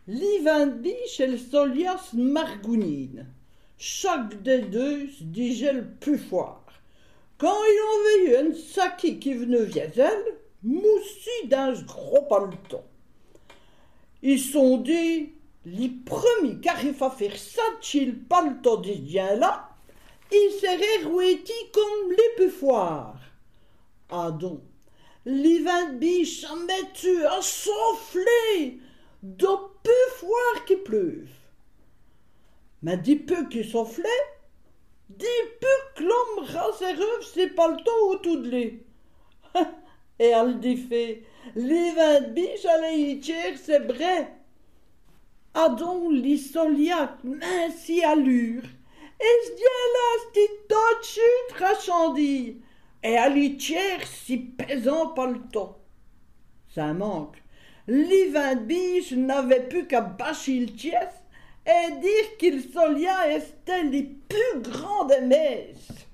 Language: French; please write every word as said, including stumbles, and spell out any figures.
L'ivin de biche et le solias margounine. Chaque des deux se disait le plus fort. Quand ils ont vu un saki qui venait viazel, moussi d'un gros paleton. Ils sont dit, les premiers qui arrivent à faire ça, le paleton de ce là, ils seraient rouétis comme les plus forts. Ah donc, l'ivin de biche en met-tu à souffler de peu fort qui pleuve. Mais des peu qui soufflait, des peu que l'homme rassereuve ses paletots autour de lui. Et elle dit fait, l'ivin de biche allait y tirer ses brais. Ah donc, les soliacs, ainsi allure, et ce là c'ti touchu trachandille, et elle y tire si pesant paletot. Ça manque. L'ivin de biche n'avait plus qu'à bâcher le tiès et dire qu'il solia était les plus grands des messes.